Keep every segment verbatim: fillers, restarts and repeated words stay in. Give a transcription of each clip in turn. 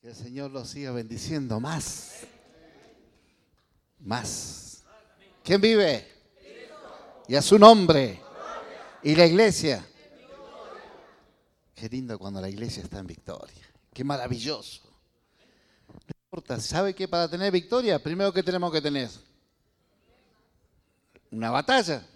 Que el Señor los siga bendiciendo más. Más. ¿Quién vive? Y a su nombre. Y la iglesia. Qué lindo cuando la iglesia está en victoria. Qué maravilloso. No importa, ¿sabe que para tener victoria, primero que tenemos que tener? Una batalla.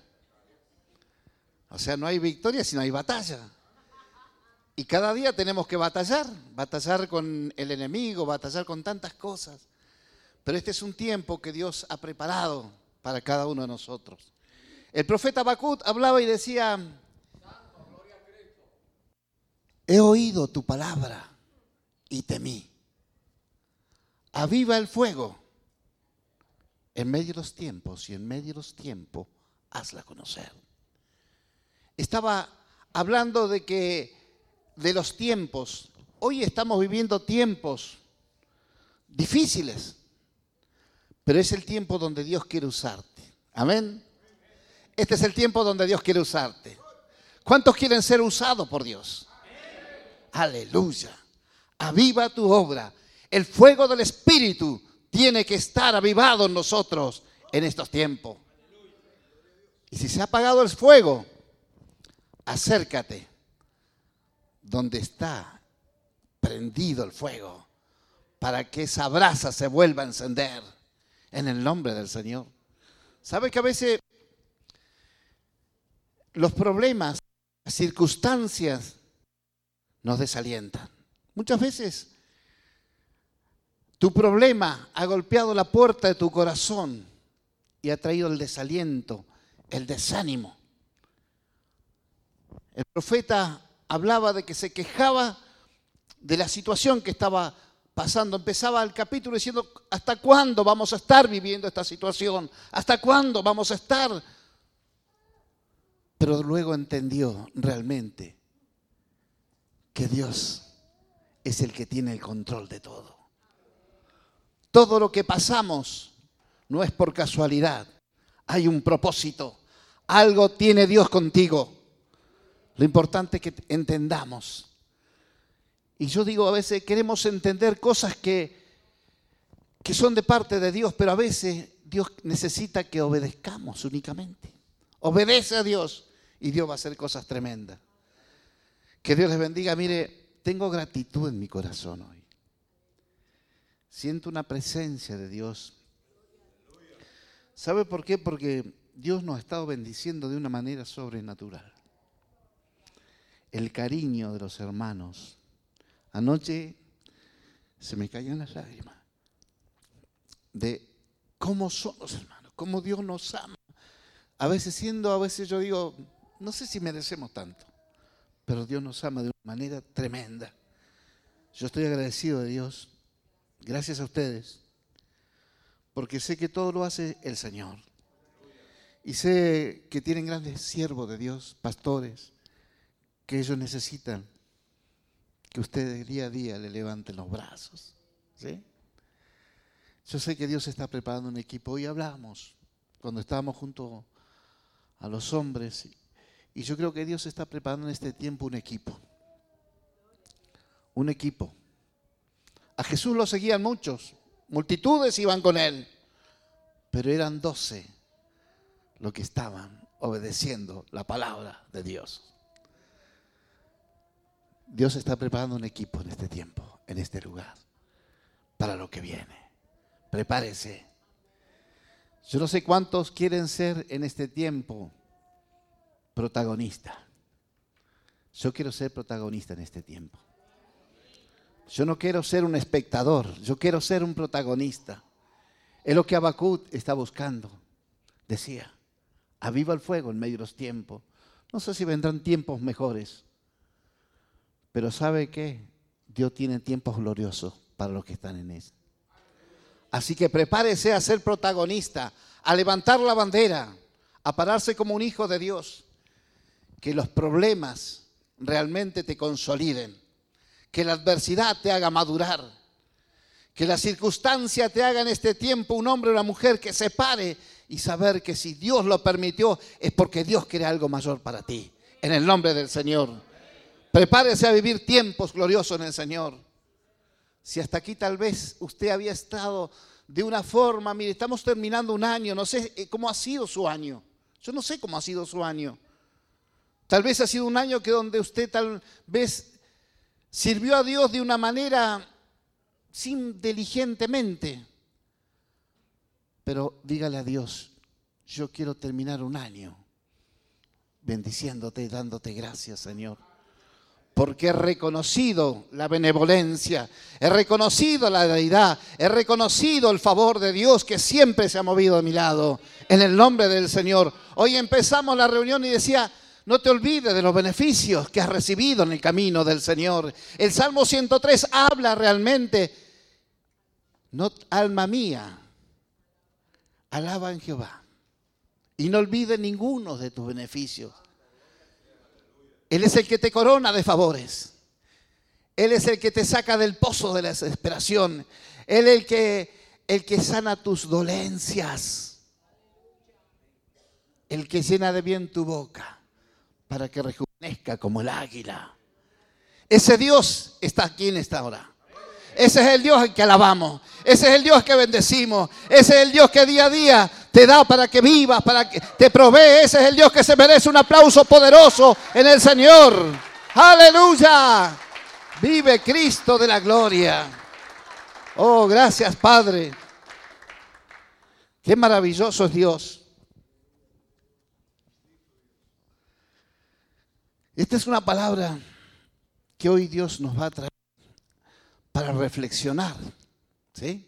O sea, no hay victoria si no hay batalla. Y cada día tenemos que batallar, batallar con el enemigo, batallar con tantas cosas. Pero este es un tiempo que Dios ha preparado para cada uno de nosotros. El profeta Habacuc hablaba y decía: he oído tu palabra y temí. Aviva el fuego en medio de los tiempos y en medio de los tiempos hazla conocer. Estaba hablando de que de los tiempos. Hoy estamos viviendo tiempos difíciles, pero es el tiempo donde Dios quiere usarte. Amén. Este es el tiempo donde Dios quiere usarte. ¿Cuántos quieren ser usados por Dios? Aleluya. Aviva tu obra. El fuego del Espíritu tiene que estar avivado en nosotros en estos tiempos. Y si se ha apagado el fuego, acércate donde está prendido el fuego, para que esa brasa se vuelva a encender en el nombre del Señor. ¿Sabe que a veces los problemas, las circunstancias nos desalientan? Muchas veces tu problema ha golpeado la puerta de tu corazón y ha traído el desaliento, el desánimo. El profeta hablaba de que se quejaba de la situación que estaba pasando. Empezaba el capítulo diciendo: ¿hasta cuándo vamos a estar viviendo esta situación? ¿Hasta cuándo vamos a estar? Pero luego entendió realmente que Dios es el que tiene el control de todo. Todo lo que pasamos no es por casualidad. Hay un propósito. Algo tiene Dios contigo. Lo importante es que entendamos. Y yo digo, a veces queremos entender cosas que, que son de parte de Dios, pero a veces Dios necesita que obedezcamos únicamente. Obedece a Dios y Dios va a hacer cosas tremendas. Que Dios les bendiga. Mire, tengo gratitud en mi corazón hoy. Siento una presencia de Dios. ¿Sabe por qué? Porque Dios nos ha estado bendiciendo de una manera sobrenatural. El cariño de los hermanos. Anoche se me caían las lágrimas de cómo son los hermanos, cómo Dios nos ama. A veces siendo, a veces yo digo, no sé si merecemos tanto, pero Dios nos ama de una manera tremenda. Yo estoy agradecido de Dios, gracias a ustedes, porque sé que todo lo hace el Señor. Y sé que tienen grandes siervos de Dios, pastores, que ellos necesitan que ustedes día a día le levanten los brazos. ¿Sí? Yo sé que Dios está preparando un equipo. Hoy hablamos, cuando estábamos junto a los hombres, y yo creo que Dios está preparando en este tiempo un equipo. Un equipo. A Jesús lo seguían muchos, multitudes iban con él, pero eran doce los que estaban obedeciendo la palabra de Dios. Dios está preparando un equipo en este tiempo, en este lugar, para lo que viene. Prepárese. Yo no sé cuántos quieren ser en este tiempo protagonistas. Yo quiero ser protagonista en este tiempo. Yo no quiero ser un espectador, yo quiero ser un protagonista. Es lo que Habacuc está buscando. Decía, aviva el fuego en medio de los tiempos. No sé si vendrán tiempos mejores. Pero ¿sabe qué? Dios tiene tiempos gloriosos para los que están en él. Así que prepárese a ser protagonista, a levantar la bandera, a pararse como un hijo de Dios. Que los problemas realmente te consoliden. Que la adversidad te haga madurar. Que la circunstancia te haga en este tiempo un hombre o una mujer que se pare y saber que si Dios lo permitió es porque Dios quiere algo mayor para ti. En el nombre del Señor. Prepárese a vivir tiempos gloriosos en el Señor. Si hasta aquí tal vez usted había estado de una forma, mire, estamos terminando un año, no sé cómo ha sido su año. Yo no sé cómo ha sido su año. Tal vez ha sido un año que donde usted tal vez sirvió a Dios de una manera sin diligentemente. Pero dígale a Dios, yo quiero terminar un año bendiciéndote y dándote gracias, Señor. Porque he reconocido la benevolencia, he reconocido la deidad, he reconocido el favor de Dios que siempre se ha movido a mi lado. En el nombre del Señor. Hoy empezamos la reunión y decía, no te olvides de los beneficios que has recibido en el camino del Señor. El Salmo ciento tres habla realmente, no, alma mía, alaba en Jehová y no olvides ninguno de tus beneficios. Él es el que te corona de favores. Él es el que te saca del pozo de la desesperación. Él es el que, el que sana tus dolencias. El que llena de bien tu boca para que rejuvenezca como el águila. Ese Dios está aquí en esta hora. Ese es el Dios al que alabamos. Ese es el Dios que bendecimos. Ese es el Dios que día a día te da para que vivas, para que te provee. Ese es el Dios que se merece un aplauso poderoso en el Señor. ¡Aleluya! Vive Cristo de la gloria. Oh, gracias, Padre. Qué maravilloso es Dios. Esta es una palabra que hoy Dios nos va a traer para reflexionar, ¿sí?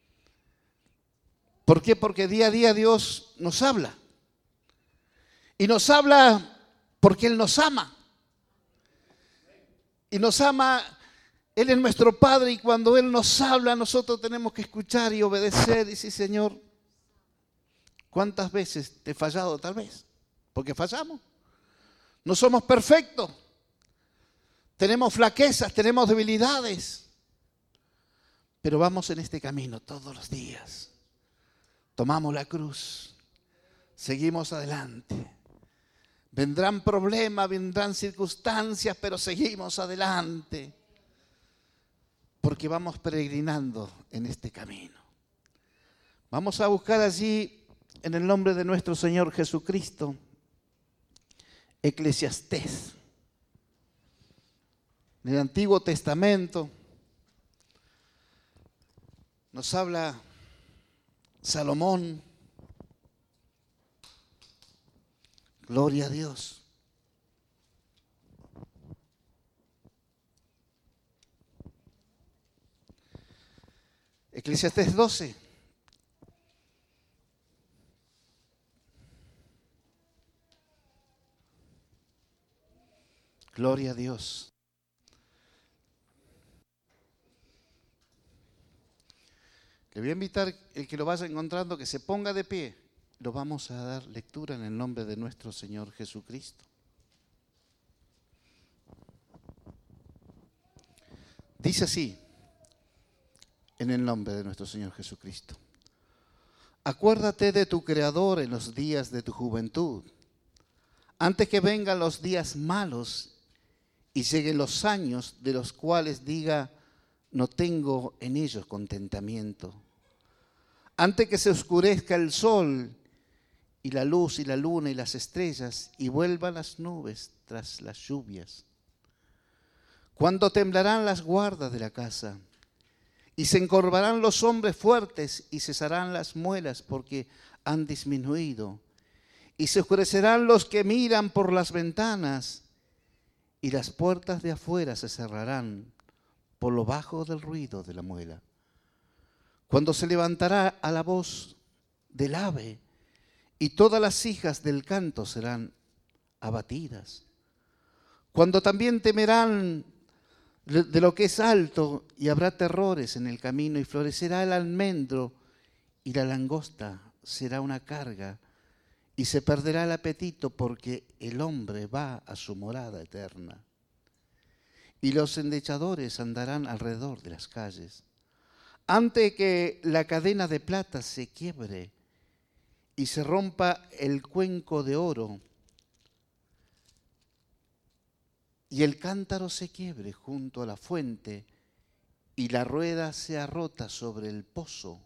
¿Por qué? Porque día a día Dios nos habla. Y nos habla porque Él nos ama. Y nos ama, Él es nuestro Padre y cuando Él nos habla nosotros tenemos que escuchar y obedecer. Y decir, Señor, ¿cuántas veces te he fallado? Tal vez, porque fallamos. No somos perfectos. Tenemos flaquezas, tenemos debilidades. Pero vamos en este camino todos los días. Tomamos la cruz. Seguimos adelante. Vendrán problemas, vendrán circunstancias, pero seguimos adelante. Porque vamos peregrinando en este camino. Vamos a buscar allí, en el nombre de nuestro Señor Jesucristo, Eclesiastés. En el Antiguo Testamento nos habla Salomón. Gloria a Dios. Eclesiastés doce. Gloria a Dios. Le voy a invitar, el que lo vaya encontrando, que se ponga de pie. Lo vamos a dar lectura en el nombre de nuestro Señor Jesucristo. Dice así, en el nombre de nuestro Señor Jesucristo. Acuérdate de tu Creador en los días de tu juventud, antes que vengan los días malos y lleguen los años de los cuales diga, no tengo en ellos contentamiento. Antes que se oscurezca el sol y la luz y la luna y las estrellas y vuelvan las nubes tras las lluvias. Cuando temblarán las guardas de la casa y se encorvarán los hombres fuertes y cesarán las muelas porque han disminuido. Y se oscurecerán los que miran por las ventanas y las puertas de afuera se cerrarán por lo bajo del ruido de la muela. Cuando se levantará a la voz del ave y todas las hijas del canto serán abatidas. Cuando también temerán de lo que es alto y habrá terrores en el camino y florecerá el almendro y la langosta será una carga y se perderá el apetito porque el hombre va a su morada eterna. Y los endechadores andarán alrededor de las calles. Antes que la cadena de plata se quiebre y se rompa el cuenco de oro y el cántaro se quiebre junto a la fuente y la rueda sea rota sobre el pozo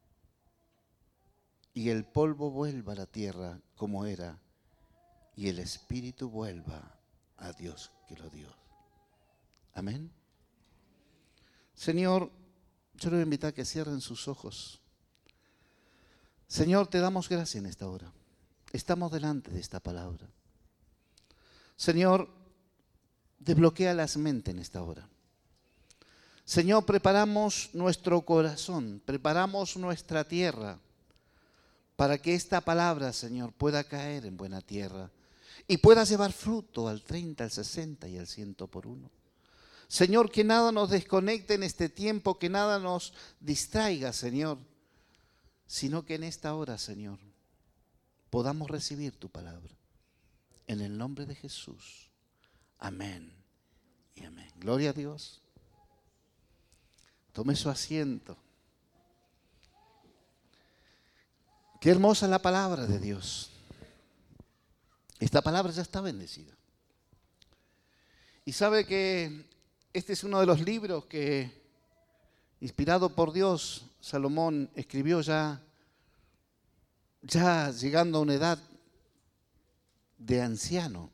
y el polvo vuelva a la tierra como era y el espíritu vuelva a Dios que lo dio. Amén. Señor, yo le voy a invitar a que cierren sus ojos. Señor, te damos gracias en esta hora. Estamos delante de esta palabra. Señor, desbloquea las mentes en esta hora. Señor, preparamos nuestro corazón, preparamos nuestra tierra para que esta palabra, Señor, pueda caer en buena tierra y pueda llevar fruto al treinta, al sesenta y al ciento por uno. Señor, que nada nos desconecte en este tiempo, que nada nos distraiga, Señor, sino que en esta hora, Señor, podamos recibir tu palabra. En el nombre de Jesús. Amén y amén. Gloria a Dios. Tome su asiento. Qué hermosa la palabra de Dios. Esta palabra ya está bendecida. Y sabe que este es uno de los libros que, inspirado por Dios, Salomón escribió ya, ya llegando a una edad de anciano.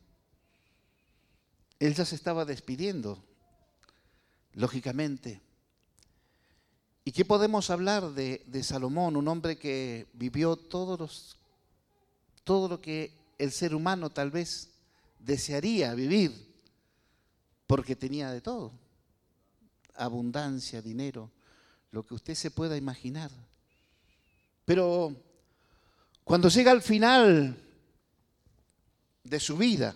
Él ya se estaba despidiendo, lógicamente. ¿Y qué podemos hablar de, de Salomón? Un hombre que vivió todos los, todo lo que el ser humano tal vez desearía vivir, porque tenía de todo. Abundancia, dinero, lo que usted se pueda imaginar. Pero cuando llega al final de su vida,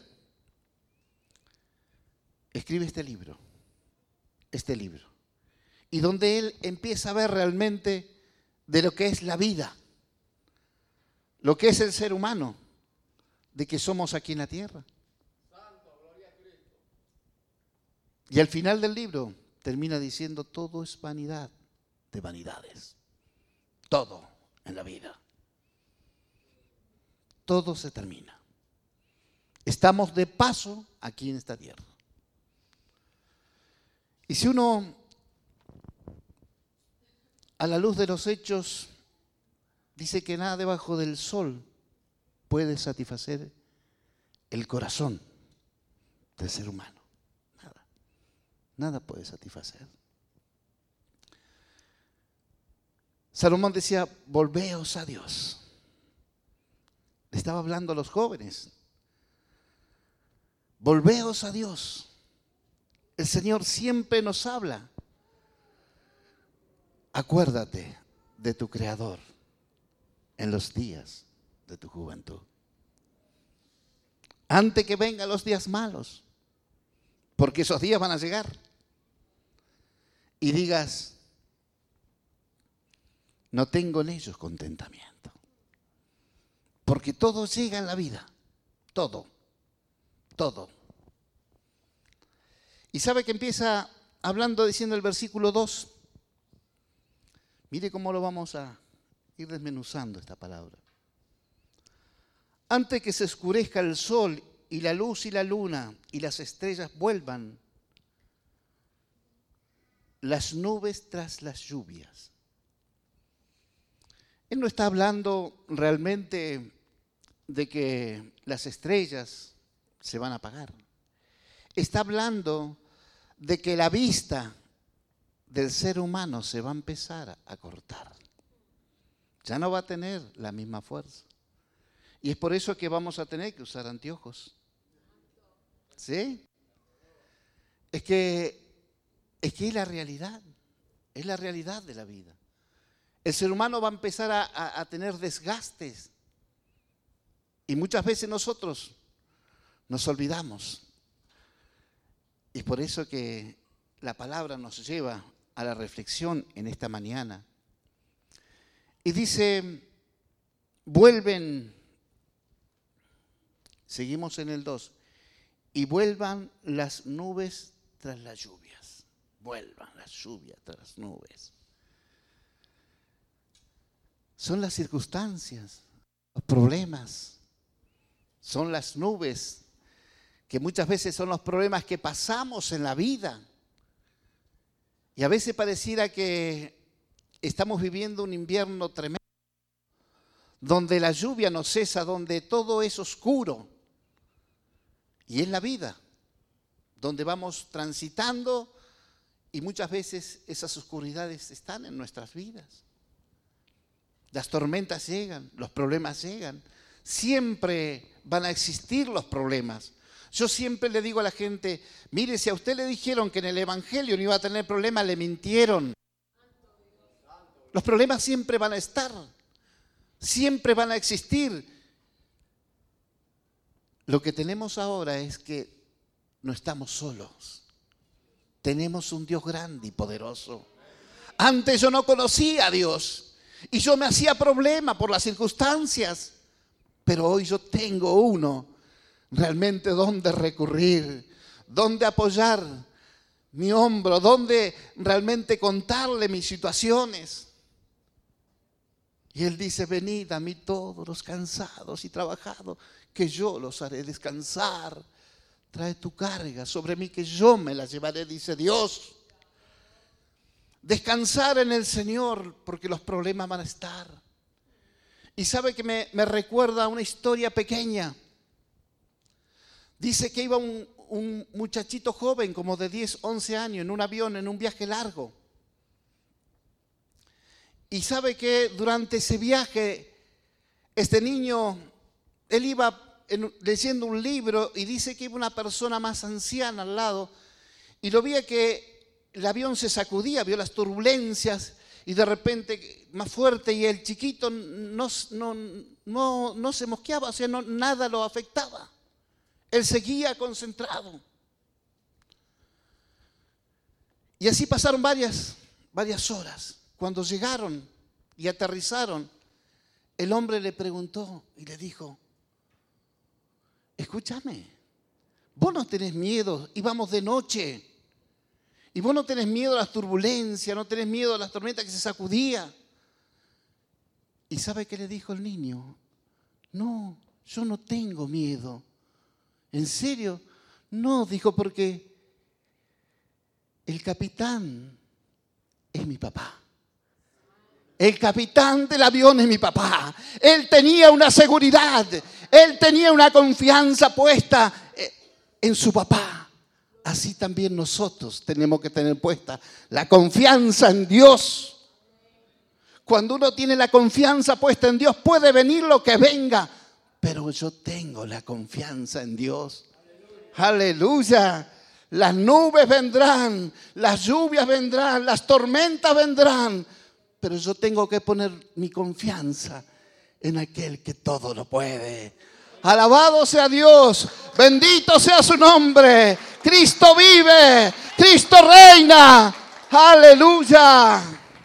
escribe este libro, este libro, y donde él empieza a ver realmente de lo que es la vida, lo que es el ser humano, de que somos aquí en la tierra. Y al final del libro termina diciendo: todo es vanidad de vanidades, todo en la vida, todo se termina. Estamos de paso aquí en esta tierra. Y si uno, a la luz de los hechos, dice que nada debajo del sol puede satisfacer el corazón del ser humano. Nada. Nada puede satisfacer. Salomón decía: volveos a Dios. Le estaba hablando a los jóvenes. Volveos a Dios. El Señor siempre nos habla. Acuérdate de tu Creador en los días de tu juventud. Antes que vengan los días malos, porque esos días van a llegar. Y digas: no tengo en ellos contentamiento. Porque todo llega en la vida. Todo. Todo. Y sabe que empieza hablando, diciendo el versículo dos. Mire cómo lo vamos a ir desmenuzando esta palabra. Antes que se oscurezca el sol y la luz y la luna y las estrellas vuelvan, las nubes tras las lluvias. Él no está hablando realmente de que las estrellas se van a apagar. Está hablando de que la vista del ser humano se va a empezar a cortar. Ya no va a tener la misma fuerza. Y es por eso que vamos a tener que usar anteojos. ¿Sí? Es que, es que es la realidad. Es la realidad de la vida. El ser humano va a empezar a, a, a tener desgastes. Y muchas veces nosotros nos olvidamos. Y es por eso que la palabra nos lleva a la reflexión en esta mañana. Y dice, vuelven, seguimos en el dos, y vuelvan las nubes tras las lluvias. Vuelvan las lluvias tras las nubes. Son las circunstancias, los problemas, son las nubes, que muchas veces son los problemas que pasamos en la vida. Y a veces pareciera que estamos viviendo un invierno tremendo, donde la lluvia no cesa, donde todo es oscuro. Y es la vida, donde vamos transitando y muchas veces esas oscuridades están en nuestras vidas. Las tormentas llegan, los problemas llegan. Siempre van a existir los problemas. Yo siempre le digo a la gente, mire, si a usted le dijeron que en el Evangelio no iba a tener problemas, le mintieron. Los problemas siempre van a estar, siempre van a existir. Lo que tenemos ahora es que no estamos solos. Tenemos un Dios grande y poderoso. Antes yo no conocía a Dios y yo me hacía problema por las circunstancias, pero hoy yo tengo uno realmente donde recurrir, donde apoyar mi hombro, donde realmente contarle mis situaciones. Y Él dice, venid a mí todos los cansados y trabajados, que yo los haré descansar. Trae tu carga sobre mí, que yo me la llevaré, dice Dios. Descansar en el Señor, porque los problemas van a estar. Y sabe que me, me recuerda a una historia pequeña. Dice que iba un, un muchachito joven, como de diez, once años, en un avión, en un viaje largo. Y sabe que durante ese viaje, este niño, él iba en, leyendo un libro y dice que iba una persona más anciana al lado y lo veía que el avión se sacudía, vio las turbulencias y de repente más fuerte y el chiquito no, no, no, no se mosqueaba, o sea, no, nada lo afectaba. Él seguía concentrado. Y así pasaron varias, varias horas. Cuando llegaron y aterrizaron, el hombre le preguntó y le dijo, escúchame, vos no tenés miedo, íbamos de noche, y vos no tenés miedo a las turbulencias, no tenés miedo a las tormentas que se sacudía. ¿Y sabe qué le dijo el niño? No, yo no tengo miedo. ¿En serio? No, dijo, porque el capitán es mi papá. El capitán del avión es mi papá. Él tenía una seguridad, él tenía una confianza puesta en su papá. Así también nosotros tenemos que tener puesta la confianza en Dios. Cuando uno tiene la confianza puesta en Dios, puede venir lo que venga, pero yo tengo la confianza en Dios. Aleluya. Las nubes vendrán, las lluvias vendrán, las tormentas vendrán, pero yo tengo que poner mi confianza en aquel que todo lo puede. Alabado sea Dios, bendito sea su nombre. Cristo vive, Cristo reina. Aleluya.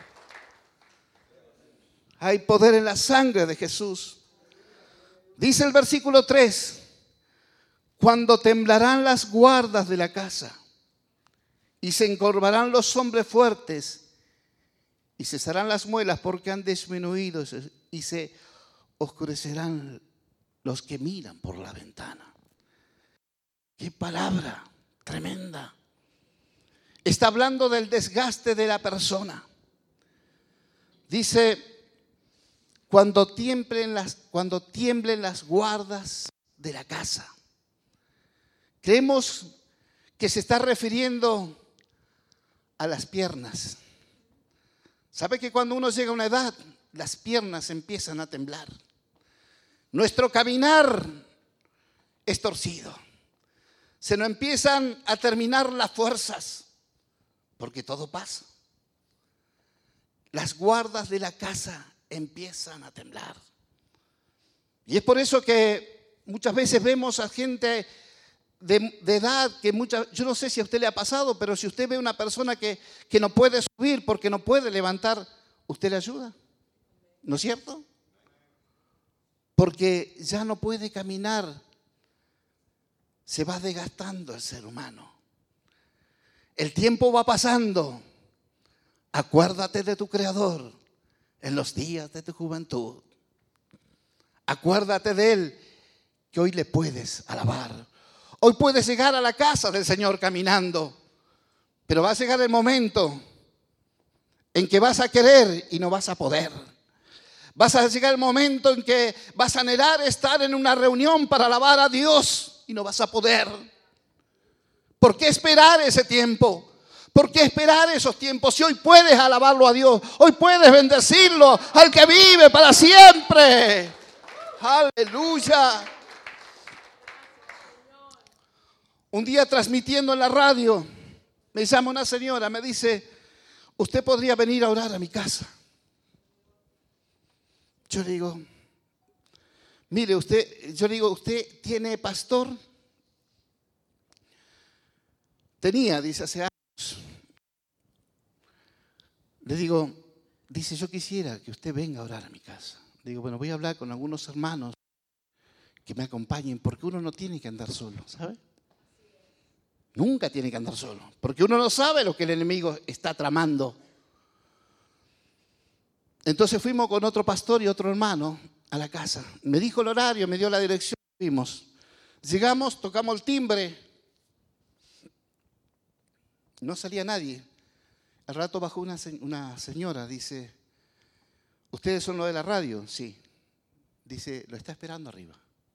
Hay poder en la sangre de Jesús. Dice el versículo tres. Cuando temblarán las guardas de la casa y se encorvarán los hombres fuertes y cesarán las muelas porque han disminuido y se oscurecerán los que miran por la ventana. ¡Qué palabra tremenda! Está hablando del desgaste de la persona. Dice, cuando tiemblen las, cuando tiemblen las guardas de la casa. Creemos que se está refiriendo a las piernas. ¿Sabe que cuando uno llega a una edad, las piernas empiezan a temblar? Nuestro caminar es torcido. Se nos empiezan a terminar las fuerzas, porque todo pasa. Las guardas de la casa empiezan a temblar. Y es por eso que muchas veces vemos a gente De, de edad, que muchas, yo no sé si a usted le ha pasado, pero si usted ve una persona que, que no puede subir porque no puede levantar, ¿usted le ayuda? ¿No es cierto? Porque ya no puede caminar, se va desgastando el ser humano. El tiempo va pasando. Acuérdate de tu Creador en los días de tu juventud. Acuérdate de Él, que hoy le puedes alabar. Hoy puedes llegar a la casa del Señor caminando, pero va a llegar el momento en que vas a querer y no vas a poder. Vas a llegar el momento en que vas a anhelar estar en una reunión para alabar a Dios y no vas a poder. ¿Por qué esperar ese tiempo? ¿Por qué esperar esos tiempos? Si hoy puedes alabarlo a Dios, hoy puedes bendecirlo al que vive para siempre. Aleluya. Un día transmitiendo en la radio, me llama una señora, me dice, ¿usted podría venir a orar a mi casa? Yo le digo, mire usted, yo le digo, ¿usted tiene pastor? Tenía, dice, hace años. Le digo, dice, yo quisiera que usted venga a orar a mi casa. Le digo, bueno, voy a hablar con algunos hermanos que me acompañen, porque uno no tiene que andar solo, ¿sabe? Nunca tiene que andar solo, porque uno no sabe lo que el enemigo está tramando. Entonces fuimos con otro pastor y otro hermano a la casa. Me dijo el horario, me dio la dirección, fuimos. Llegamos, tocamos el timbre. No salía nadie. Al rato bajó una, una señora, dice, ¿ustedes son los de la radio? Sí. Dice, lo está esperando arriba.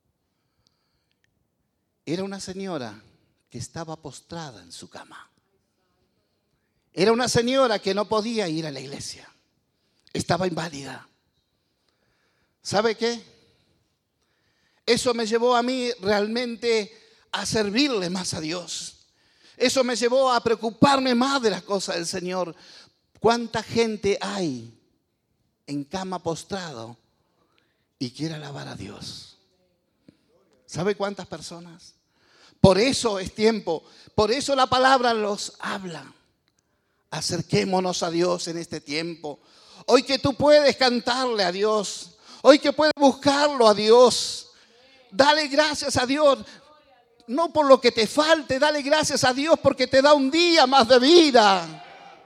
Era una señora que estaba postrada en su cama. Era una señora que no podía ir a la iglesia. Estaba inválida. ¿Sabe qué? Eso me llevó a mí realmente a servirle más a Dios. Eso me llevó a preocuparme más de las cosas del Señor. ¿Cuánta gente hay en cama postrado y quiere alabar a Dios? ¿Sabe cuántas personas? Por eso es tiempo, por eso la palabra los habla. Acerquémonos a Dios en este tiempo. Hoy que tú puedes cantarle a Dios, hoy que puedes buscarlo a Dios, dale gracias a Dios. No por lo que te falte, dale gracias a Dios porque te da un día más de vida.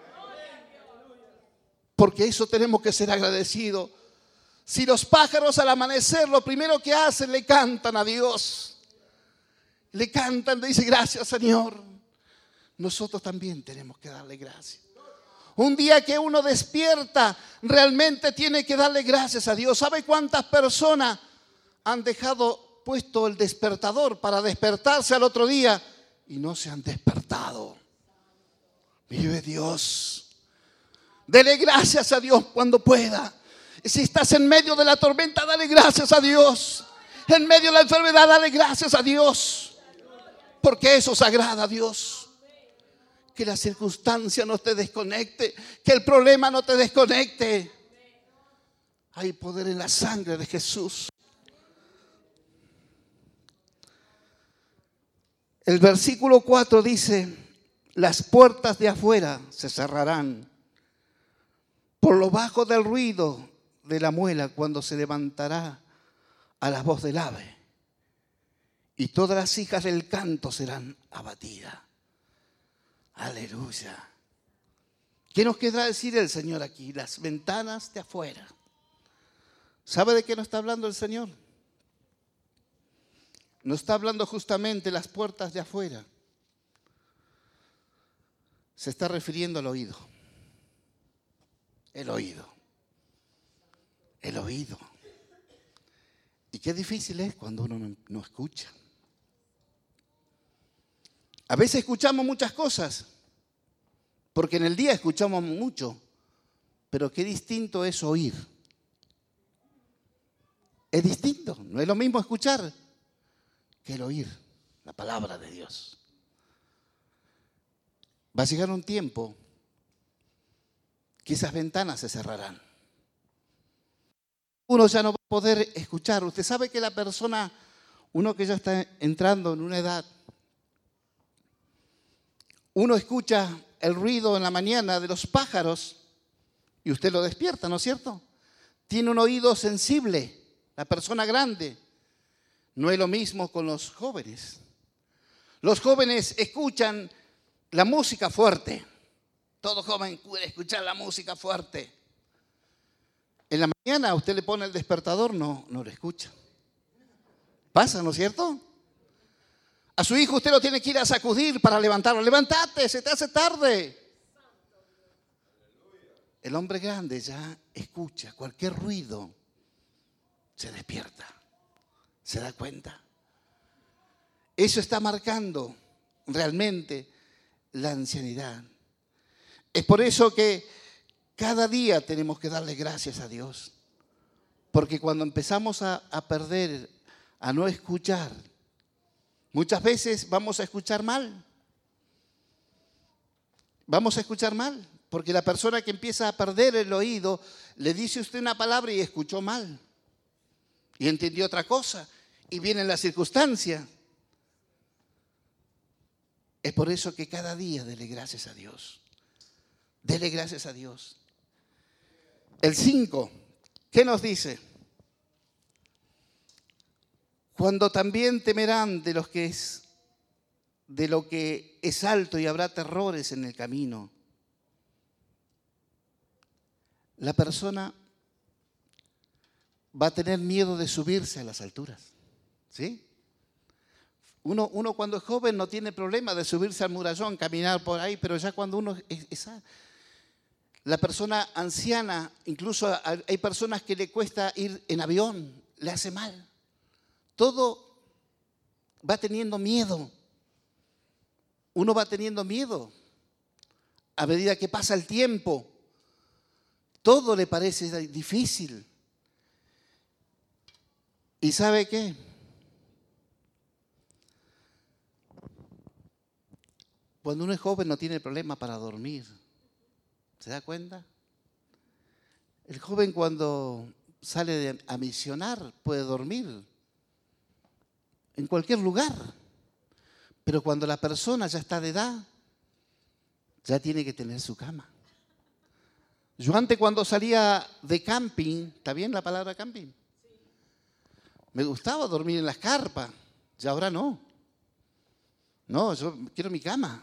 Porque eso tenemos que ser agradecidos. Si los pájaros al amanecer lo primero que hacen, le cantan a Dios. Le cantan, le dicen gracias Señor. Nosotros también tenemos que darle gracias. Un día que uno despierta, realmente tiene que darle gracias a Dios. ¿Sabe cuántas personas han dejado puesto el despertador para despertarse al otro día y no se han despertado? Vive Dios. Dele gracias a Dios cuando pueda. Si estás en medio de la tormenta, dale gracias a Dios. En medio de la enfermedad, dale gracias a Dios. Porque eso os agrada a Dios. Que la circunstancia no te desconecte, que el problema no te desconecte. Hay poder en la sangre de Jesús. El versículo cuatro dice, las puertas de afuera se cerrarán por lo bajo del ruido de la muela cuando se levantará a la voz del ave. Y todas las hijas del canto serán abatidas. Aleluya. ¿Qué nos querrá decir el Señor aquí? Las ventanas de afuera. ¿Sabe de qué nos está hablando el Señor? Nos está hablando justamente las puertas de afuera. Se está refiriendo al oído. El oído. El oído. Y qué difícil es cuando uno no, no escucha. A veces escuchamos muchas cosas, porque en el día escuchamos mucho, pero qué distinto es oír. Es distinto, no es lo mismo escuchar que el oír la palabra de Dios. Va a llegar un tiempo que esas ventanas se cerrarán. Uno ya no va a poder escuchar. Usted sabe que la persona, uno que ya está entrando en una edad, uno escucha el ruido en la mañana de los pájaros y usted lo despierta, ¿no es cierto? Tiene un oído sensible, la persona grande. No es lo mismo con los jóvenes. Los jóvenes escuchan la música fuerte. Todo joven puede escuchar la música fuerte. En la mañana usted le pone el despertador, no, no lo escucha. Pasa, ¿no es cierto? A su hijo usted lo tiene que ir a sacudir para levantarlo. Levántate, se te hace tarde. el hombre grande ya escucha cualquier ruido, se despierta, se da cuenta. Eso está marcando realmente la ancianidad. Es por eso que cada día tenemos que darle gracias a Dios. Porque cuando empezamos a, a perder, a no escuchar, muchas veces vamos a escuchar mal. Vamos a escuchar mal. Porque la persona que empieza a perder el oído, le dice usted una palabra y escuchó mal. Y entendió otra cosa. Y viene la circunstancia. Es por eso que cada día dele gracias a Dios. Dele gracias a Dios. El cinco, ¿qué nos dice? Cuando también temerán de los que es, de lo que es alto y habrá terrores en el camino. La persona va a tener miedo de subirse a las alturas. ¿Sí? Uno, uno cuando es joven no tiene problema de subirse al murallón, caminar por ahí, pero ya cuando uno es, es la persona anciana, incluso hay personas que le cuesta ir en avión, le hace mal. Todo va teniendo miedo. Uno va teniendo miedo. A medida que pasa el tiempo, todo le parece difícil. ¿Y sabe qué? Cuando uno es joven no tiene problema para dormir. ¿Se da cuenta? El joven cuando sale de, a misionar puede dormir en cualquier lugar. Pero cuando la persona ya está de edad, ya tiene que tener su cama. Yo antes cuando salía de camping, ¿está bien la palabra camping? Me gustaba dormir en las carpas, y ahora no. No, yo quiero mi cama.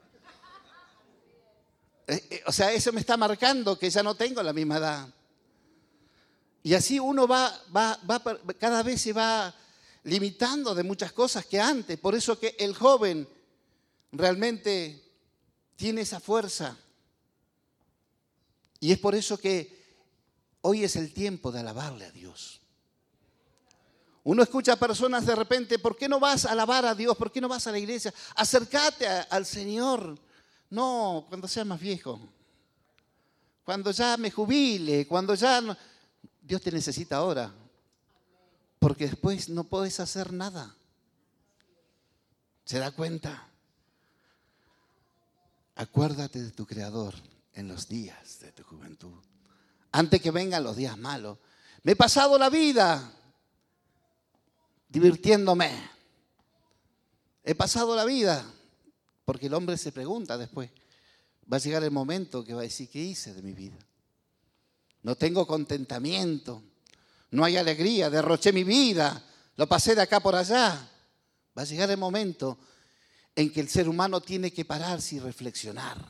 O sea, eso me está marcando que ya no tengo la misma edad. Y así uno va, va, va, cada vez se va limitando de muchas cosas que antes. Por eso que el joven realmente tiene esa fuerza. Y es por eso que hoy es el tiempo de alabarle a Dios. Uno escucha a personas de repente, ¿por qué no vas a alabar a Dios? ¿Por qué no vas a la iglesia? Acércate a, al Señor. No, cuando sea más viejo, cuando ya me jubile, cuando ya no, Dios te necesita ahora, porque después no puedes hacer nada. ¿Se da cuenta? Acuérdate de tu Creador en los días de tu juventud, antes que vengan los días malos. Me he pasado la vida divirtiéndome. He pasado la vida. Porque el hombre se pregunta después, va a llegar el momento que va a decir, ¿qué hice de mi vida? No tengo contentamiento, no hay alegría, derroché mi vida, lo pasé de acá por allá. Va a llegar el momento en que el ser humano tiene que pararse y reflexionar.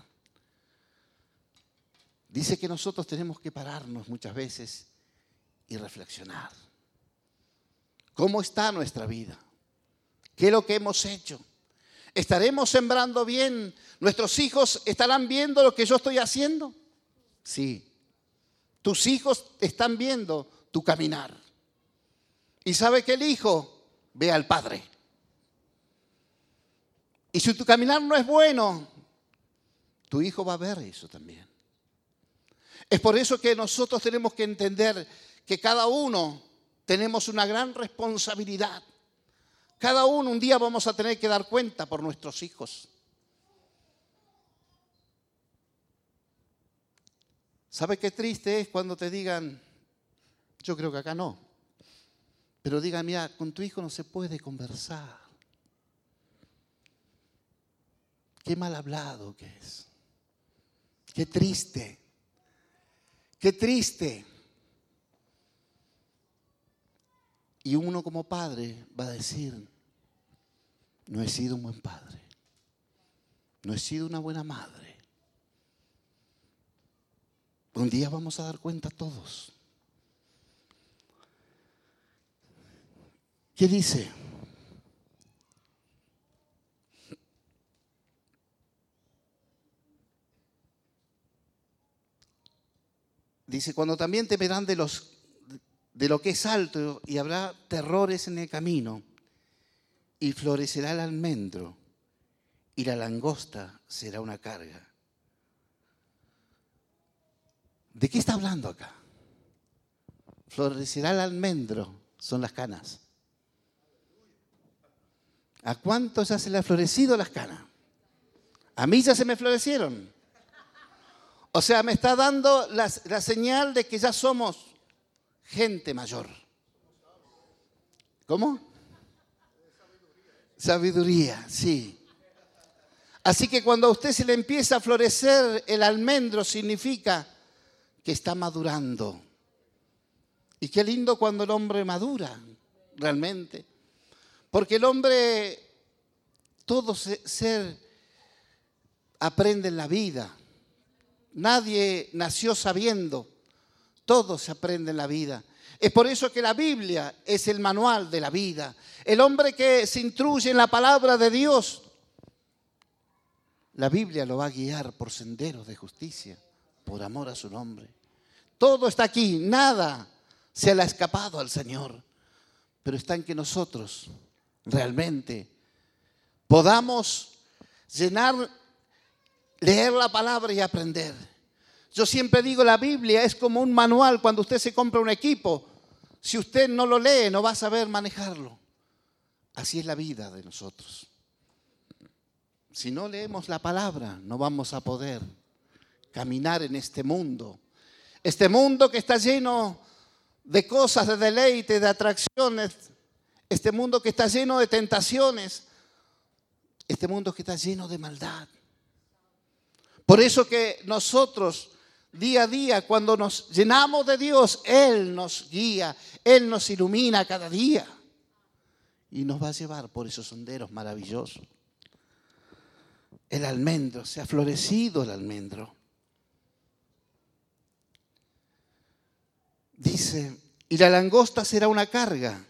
Dice que nosotros tenemos que pararnos muchas veces y reflexionar. ¿Cómo está nuestra vida? ¿Qué es lo que hemos hecho? ¿Estaremos sembrando bien? ¿Nuestros hijos estarán viendo lo que yo estoy haciendo? Sí. Tus hijos están viendo tu caminar. Y sabe que el hijo ve al padre. Y si tu caminar no es bueno, tu hijo va a ver eso también. Es por eso que nosotros tenemos que entender que cada uno tenemos una gran responsabilidad. Cada uno un día vamos a tener que dar cuenta por nuestros hijos. ¿Sabe qué triste es cuando te digan, yo creo que acá no, pero digan, mira, con tu hijo no se puede conversar? Qué mal hablado que es. Qué triste. Qué triste. Y uno como padre va a decir, no he sido un buen padre, no he sido una buena madre. Un día vamos a dar cuenta todos. ¿Qué dice? Dice, cuando también temerán de, los, de lo que es alto y habrá terrores en el camino y florecerá el almendro y la langosta será una carga. ¿De qué está hablando acá? Florecerá el almendro, son las canas. ¿A cuántos ya se le ha florecido las canas? A mí ya se me florecieron. O sea, me está dando la, la señal de que ya somos gente mayor. ¿Cómo? Sabiduría, sí. Así que cuando a usted se le empieza a florecer el almendro, significa que está madurando. Y qué lindo cuando el hombre madura, realmente. Porque el hombre, todo ser, aprende en la vida. Nadie nació sabiendo, todo se aprende en la vida. Es por eso que la Biblia es el manual de la vida. El hombre que se instruye en la palabra de Dios, la Biblia lo va a guiar por senderos de justicia, por amor a su nombre. Todo está aquí, nada se le ha escapado al Señor, pero está en que nosotros realmente podamos llenar, leer la palabra y aprender. Yo siempre digo, la Biblia es como un manual cuando usted se compra un equipo. Si usted no lo lee, no va a saber manejarlo. Así es la vida de nosotros. Si no leemos la palabra, no vamos a poder caminar en este mundo. Este mundo que está lleno de cosas, de deleite, de atracciones. Este mundo que está lleno de tentaciones. Este mundo que está lleno de maldad. Por eso que nosotros, día a día, cuando nos llenamos de Dios, Él nos guía, Él nos ilumina cada día. Y nos va a llevar por esos senderos maravillosos. El almendro, se ha florecido el almendro. Dice, y la langosta será una carga.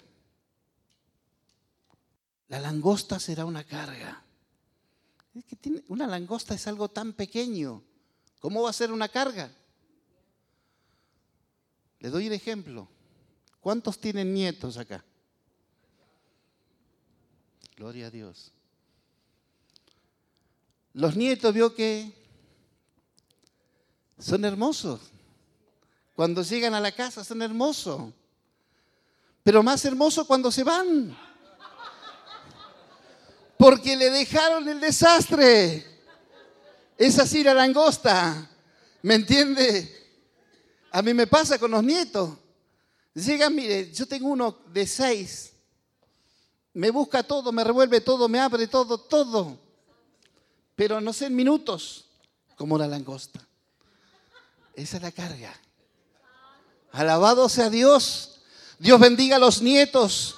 La langosta será una carga. Es que tiene, una langosta es algo tan pequeño. ¿Cómo va a ser una carga? Le doy un ejemplo. ¿Cuántos tienen nietos acá? Gloria a Dios. Los nietos, vio que son hermosos. Cuando llegan a la casa son hermosos. Pero más hermosos cuando se van. Porque le dejaron el desastre. Es así la langosta. ¿Me entiende? A mí me pasa con los nietos. Llegan, mire, yo tengo uno de seis. Me busca todo, me revuelve todo, me abre todo, todo. Pero no sé, en minutos, como la langosta. Esa es la carga. Alabado sea Dios. Dios bendiga a los nietos.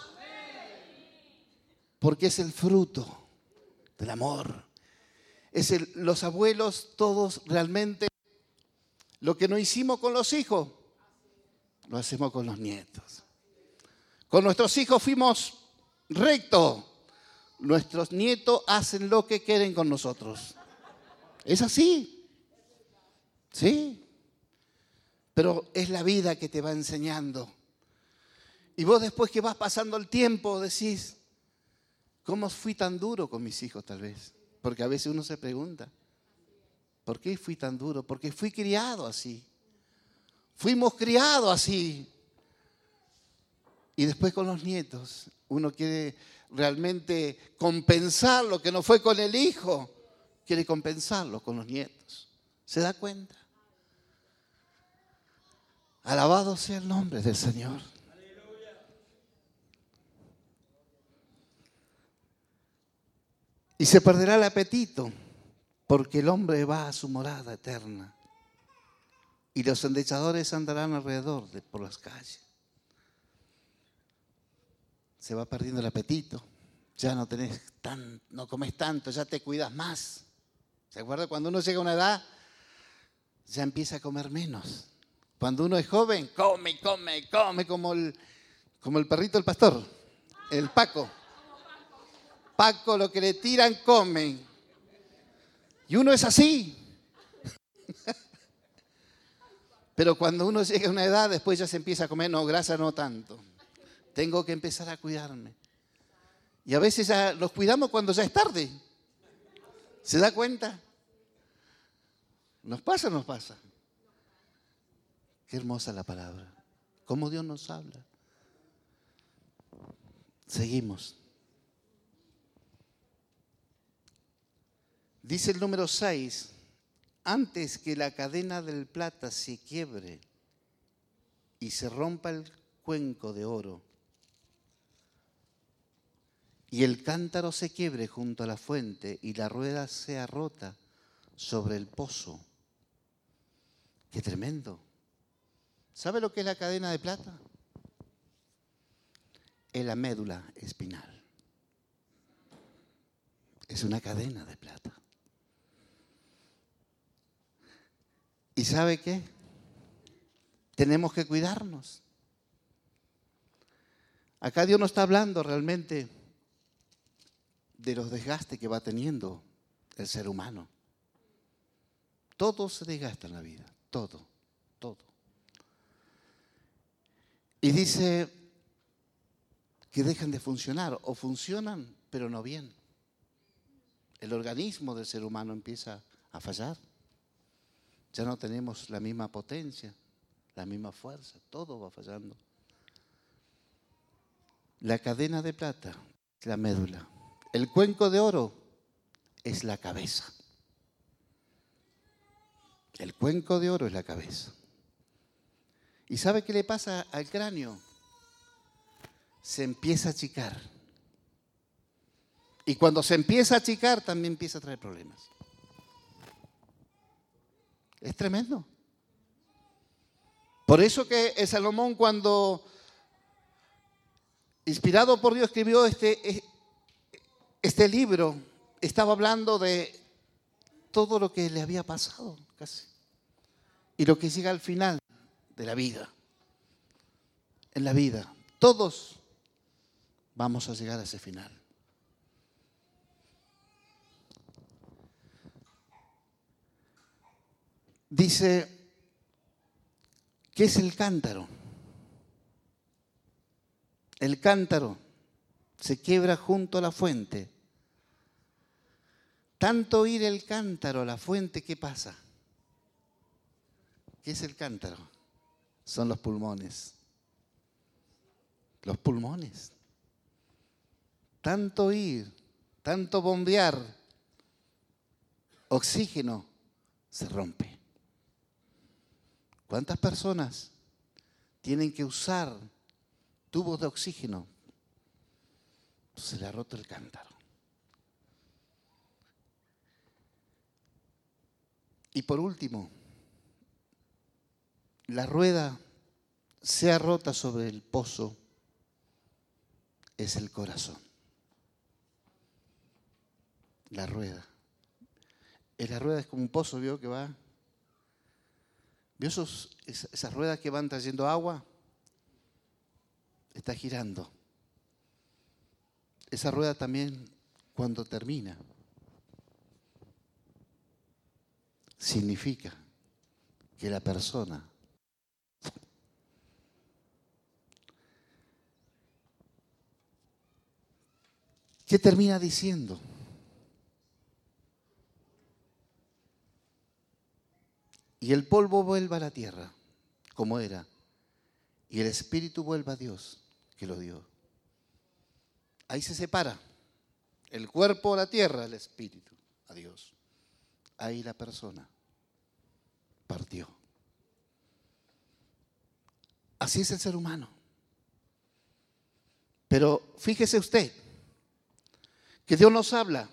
Porque es el fruto del amor. Es el, los abuelos todos realmente, lo que no hicimos con los hijos, lo hacemos con los nietos. Con nuestros hijos fuimos rectos. Nuestros nietos hacen lo que quieren con nosotros. Es así. Sí. Pero es la vida que te va enseñando. Y vos después que vas pasando el tiempo decís, ¿cómo fui tan duro con mis hijos tal vez? Porque a veces uno se pregunta, ¿por qué fui tan duro? Porque fui criado así. Fuimos criados así. Y después con los nietos, uno quiere realmente compensar lo que no fue con el hijo. Quiere compensarlo con los nietos. ¿Se da cuenta? Alabado sea el nombre del Señor. Y se perderá el apetito, porque el hombre va a su morada eterna. Y los endechadores andarán alrededor de, por las calles. Se va perdiendo el apetito. Ya no tenés tan, no comes tanto, ya te cuidas más. ¿Se acuerda? Cuando uno llega a una edad, ya empieza a comer menos. Cuando uno es joven, come, come, come, como el, como el perrito del pastor, el Paco. Paco, lo que le tiran, comen. Y uno es así. Pero cuando uno llega a una edad, después ya se empieza a comer, no, grasa no tanto. Tengo que empezar a cuidarme. Y a veces ya los cuidamos cuando ya es tarde. ¿Se da cuenta? ¿Nos pasa o nos pasa? Qué hermosa la palabra. Cómo Dios nos habla. Seguimos. Dice el número seis. Antes que la cadena del plata se quiebre y se rompa el cuenco de oro y el cántaro se quiebre junto a la fuente y la rueda sea rota sobre el pozo. ¡Qué tremendo! ¿Sabe lo que es la cadena de plata? Es la médula espinal. Es una cadena de plata. ¿Y sabe qué? Tenemos que cuidarnos. Acá Dios no está hablando realmente de los desgastes que va teniendo el ser humano. Todo se desgasta en la vida, todo, todo. Y dice que dejan de funcionar, o funcionan, pero no bien. El organismo del ser humano empieza a fallar. Ya no tenemos la misma potencia, la misma fuerza, todo va fallando. La cadena de plata es la médula. El cuenco de oro es la cabeza. El cuenco de oro es la cabeza. ¿Y sabe qué le pasa al cráneo? Se empieza a achicar. Y cuando se empieza a achicar también empieza a traer problemas. Es tremendo. Por eso que el Salomón, cuando inspirado por Dios escribió este, este libro, estaba hablando de todo lo que le había pasado casi y lo que llega al final de la vida. En la vida, todos vamos a llegar a ese final. Dice, ¿qué es el cántaro? El cántaro se quiebra junto a la fuente. Tanto oír el cántaro a la fuente, ¿qué pasa? ¿Qué es el cántaro? Son los pulmones. Los pulmones. Tanto oír, tanto bombear oxígeno, se rompe. ¿Cuántas personas tienen que usar tubos de oxígeno? Se le ha roto el cántaro. Y por último, la rueda sea rota sobre el pozo, es el corazón. La rueda. La rueda es como un pozo, ¿vio? Que va. ¿Vio esos, esas ruedas que van trayendo agua? Está girando. Esa rueda también, cuando termina, significa que la persona ¿qué termina diciendo? Y el polvo vuelva a la tierra, como era, y el espíritu vuelva a Dios, que lo dio. Ahí se separa el cuerpo a la tierra, el espíritu a Dios. Ahí la persona partió. Así es el ser humano. Pero fíjese usted que Dios nos habla.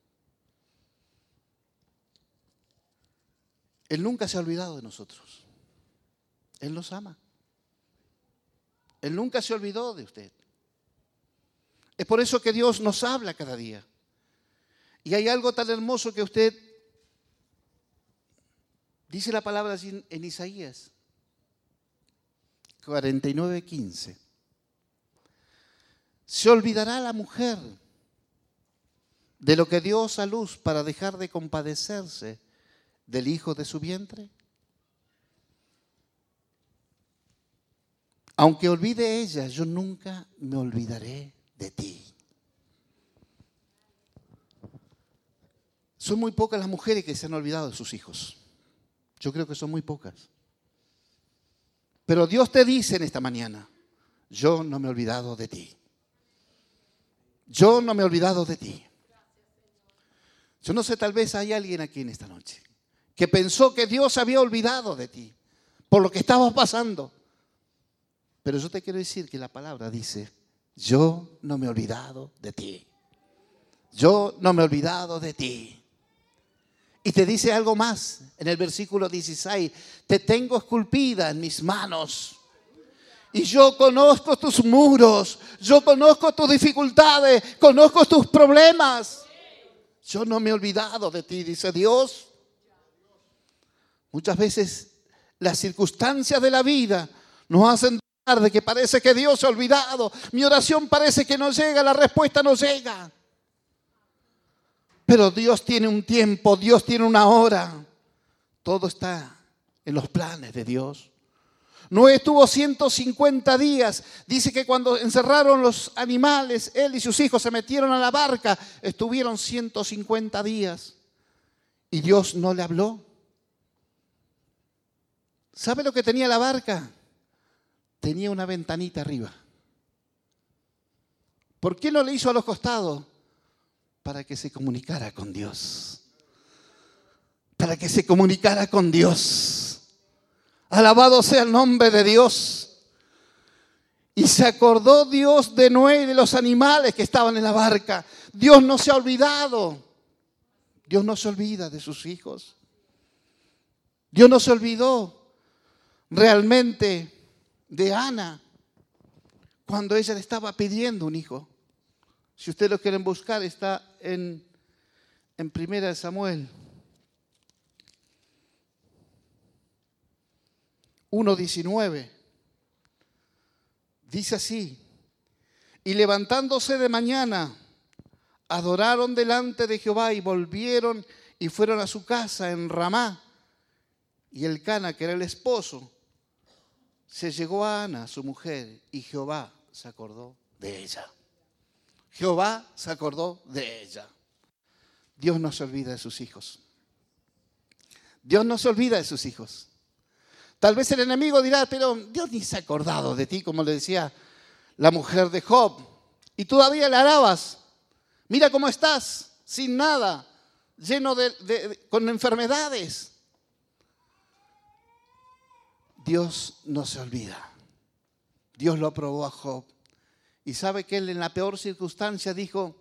Él nunca se ha olvidado de nosotros. Él nos ama. Él nunca se olvidó de usted. Es por eso que Dios nos habla cada día. Y hay algo tan hermoso que usted dice la palabra así en Isaías cuarenta y nueve, quince. ¿Se olvidará la mujer de lo que dio a luz para dejar de compadecerse del hijo de su vientre? Aunque olvide ella, yo nunca me olvidaré de ti. Son muy pocas las mujeres que se han olvidado de sus hijos. Yo creo que son muy pocas. Pero Dios te dice en esta mañana, yo no me he olvidado de ti. Yo no me he olvidado de ti. Yo no sé, tal vez hay alguien aquí en esta noche que pensó que Dios había olvidado de ti por lo que estabas pasando. Pero yo te quiero decir que la palabra dice, yo no me he olvidado de ti. Yo no me he olvidado de ti. Y te dice algo más en el versículo dieciséis, te tengo esculpida en mis manos. Y yo conozco tus muros, yo conozco tus dificultades, conozco tus problemas. Yo no me he olvidado de ti, dice Dios. Muchas veces las circunstancias de la vida nos hacen dudar de que parece que Dios se ha olvidado. Mi oración parece que no llega, la respuesta no llega. Pero Dios tiene un tiempo, Dios tiene una hora. Todo está en los planes de Dios. Noé estuvo ciento cincuenta días. Dice que cuando encerraron los animales, él y sus hijos se metieron a la barca. Estuvieron ciento cincuenta días. Y Dios no le habló. ¿Sabe lo que tenía la barca? Tenía una ventanita arriba. ¿Por qué no le hizo a los costados? Para que se comunicara con Dios. Para que se comunicara con Dios. Alabado sea el nombre de Dios. Y se acordó Dios de Noé y de los animales que estaban en la barca. Dios no se ha olvidado. Dios no se olvida de sus hijos. Dios no se olvidó realmente de Ana cuando ella le estaba pidiendo un hijo. Si ustedes lo quieren buscar, está en, en Primera de Samuel uno diecinueve. Dice así: y levantándose de mañana, adoraron delante de Jehová y volvieron y fueron a su casa en Ramá. Y Elcana, que era el esposo, se llegó a Ana, su mujer, y Jehová se acordó de ella. Jehová se acordó de ella. Dios no se olvida de sus hijos. Dios no se olvida de sus hijos. Tal vez el enemigo dirá, pero Dios ni se ha acordado de ti, como le decía la mujer de Job. Y todavía le alabas. Mira cómo estás, sin nada, lleno de, de, de con enfermedades. Dios no se olvida. Dios lo aprobó a Job. Y sabe que él en la peor circunstancia dijo,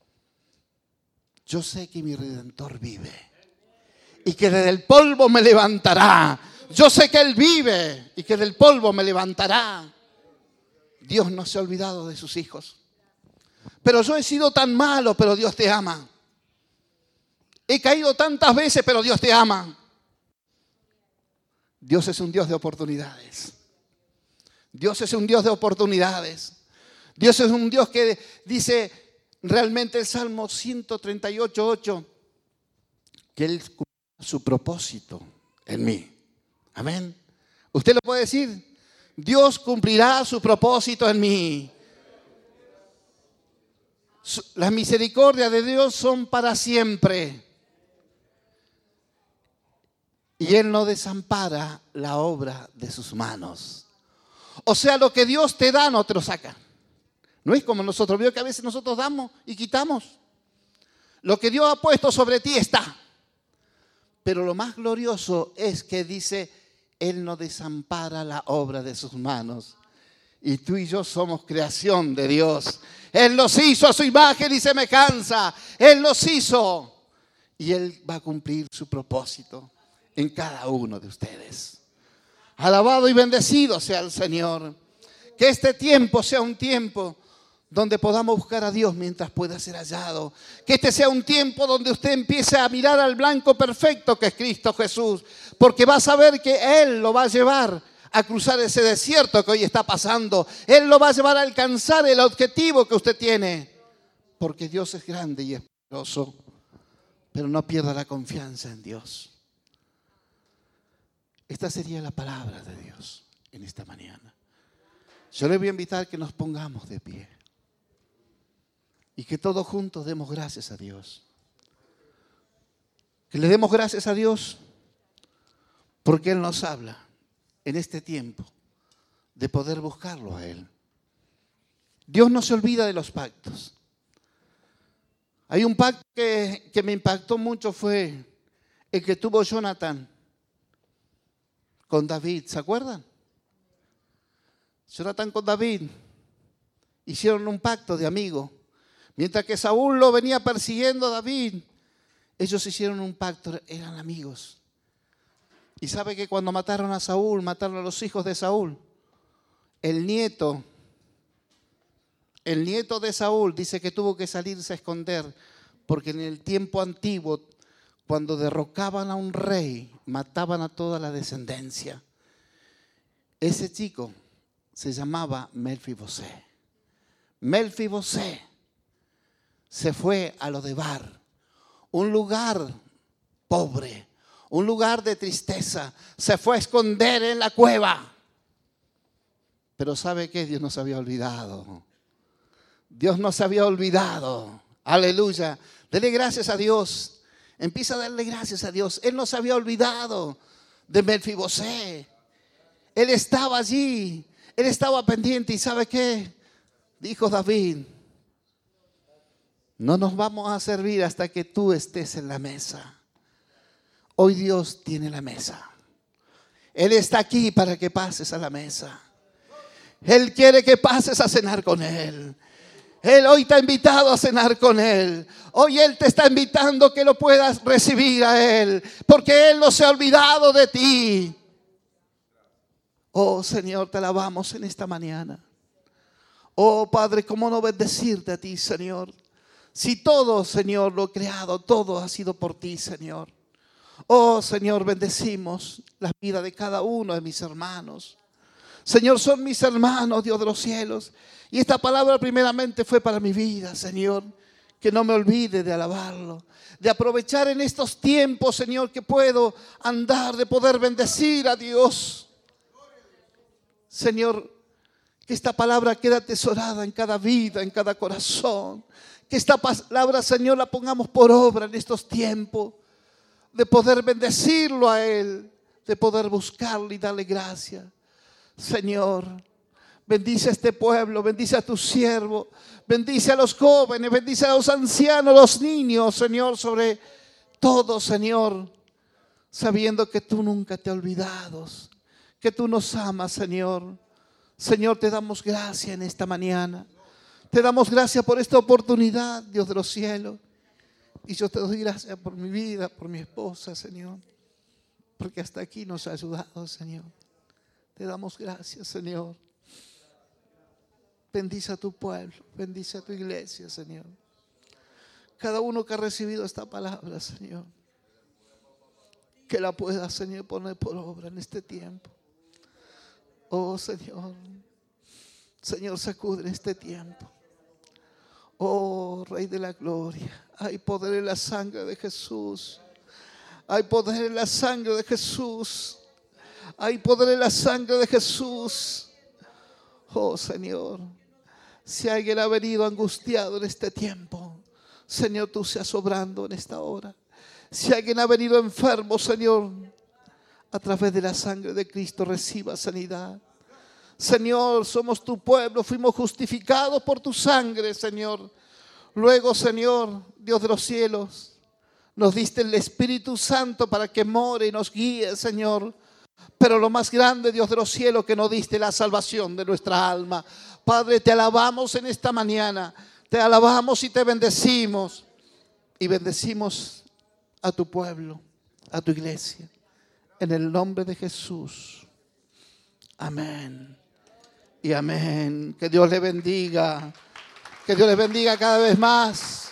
yo sé que mi Redentor vive y que desde el polvo me levantará. Yo sé que Él vive y que del polvo me levantará. Dios no se ha olvidado de sus hijos. Pero yo he sido tan malo, pero Dios te ama. He caído tantas veces, pero Dios te ama. Dios es un Dios de oportunidades. Dios es un Dios de oportunidades. Dios es un Dios que dice realmente el Salmo ciento treinta y ocho, ocho, que Él cumplirá su propósito en mí. Amén. ¿Usted lo puede decir? Dios cumplirá su propósito en mí. Las misericordias de Dios son para siempre. Y Él no desampara la obra de sus manos. O sea, lo que Dios te da no te lo saca. No es como nosotros. Veo que a veces nosotros damos y quitamos. Lo que Dios ha puesto sobre ti está. Pero lo más glorioso es que dice, Él no desampara la obra de sus manos. Y tú y yo somos creación de Dios. Él nos hizo a su imagen y semejanza. Él nos hizo. Y Él va a cumplir su propósito en cada uno de ustedes. Alabado y bendecido sea el Señor. Que este tiempo sea un tiempo donde podamos buscar a Dios mientras pueda ser hallado. Que este sea un tiempo donde usted empiece a mirar al blanco perfecto que es Cristo Jesús. Porque va a saber que Él lo va a llevar a cruzar ese desierto que hoy está pasando. Él lo va a llevar a alcanzar el objetivo que usted tiene. Porque Dios es grande y es poderoso. Pero no pierda la confianza en Dios. Esta sería la palabra de Dios en esta mañana. Yo le voy a invitar que nos pongamos de pie y que todos juntos demos gracias a Dios. Que le demos gracias a Dios porque Él nos habla en este tiempo de poder buscarlo a Él. Dios no se olvida de los pactos. Hay un pacto que, que me impactó mucho, fue el que tuvo Jonathan con David. ¿Se acuerdan? Jonathan con David hicieron un pacto de amigo. Mientras que Saúl lo venía persiguiendo a David, ellos hicieron un pacto, eran amigos. Y sabe que cuando mataron a Saúl, mataron a los hijos de Saúl, el nieto, el nieto de Saúl dice que tuvo que salirse a esconder, porque en el tiempo antiguo, cuando derrocaban a un rey, mataban a toda la descendencia. Ese chico se llamaba Melfibosé. Melfibosé se fue a Lodebar, un lugar pobre, un lugar de tristeza. Se fue a esconder en la cueva. Pero ¿sabe qué? Dios no se había olvidado. Dios no se había olvidado. Aleluya. Dele gracias a Dios. Empieza a darle gracias a Dios. Él no se había olvidado de Melfibosé. Él estaba allí. Él estaba pendiente. ¿Y sabe qué? Dijo David: no nos vamos a servir hasta que tú estés en la mesa. Hoy Dios tiene la mesa. Él está aquí para que pases a la mesa. Él quiere que pases a cenar con Él. Él hoy te ha invitado a cenar con Él. Hoy Él te está invitando que lo puedas recibir a Él, porque Él no se ha olvidado de ti. Oh Señor, te alabamos en esta mañana. Oh Padre, cómo no bendecirte a ti, Señor. Si todo, Señor, lo creado, todo ha sido por ti, Señor. Oh Señor, bendecimos la vida de cada uno de mis hermanos. Señor, son mis hermanos, Dios de los cielos. Y esta palabra primeramente fue para mi vida, Señor. Que no me olvide de alabarlo, de aprovechar en estos tiempos, Señor, que puedo andar, de poder bendecir a Dios. Señor, que esta palabra quede atesorada en cada vida, en cada corazón. Que esta palabra, Señor, la pongamos por obra en estos tiempos. De poder bendecirlo a Él, de poder buscarle y darle gracias. Señor, bendice a este pueblo, bendice a tu siervo, bendice a los jóvenes, bendice a los ancianos, los niños, Señor, sobre todo, Señor, sabiendo que tú nunca te has olvidado, que tú nos amas, Señor. Señor, te damos gracias en esta mañana. Te damos gracias por esta oportunidad, Dios de los cielos. Y yo te doy gracias por mi vida, por mi esposa, Señor, porque hasta aquí nos ha ayudado, Señor. Te damos gracias, Señor. Bendice a tu pueblo, bendice a tu iglesia, Señor. Cada uno que ha recibido esta palabra, Señor, que la pueda, Señor, poner por obra en este tiempo. Oh, Señor, Señor, sacude en este tiempo. Oh, Rey de la gloria, hay poder en la sangre de Jesús. Hay poder en la sangre de Jesús. Hay poder en la sangre de Jesús. Oh, Señor, si alguien ha venido angustiado en este tiempo, Señor, tú seas obrando en esta hora. Si alguien ha venido enfermo, Señor, a través de la sangre de Cristo reciba sanidad. Señor, somos tu pueblo, fuimos justificados por tu sangre, Señor. Luego, Señor, Dios de los cielos, nos diste el Espíritu Santo para que more y nos guíe, Señor. Pero lo más grande, Dios de los cielos, que nos diste la salvación de nuestra alma. Padre, te alabamos en esta mañana. Te alabamos y te bendecimos. Y bendecimos a tu pueblo, a tu iglesia. En el nombre de Jesús. Amén. Y amén. Que Dios le bendiga. Que Dios les bendiga cada vez más.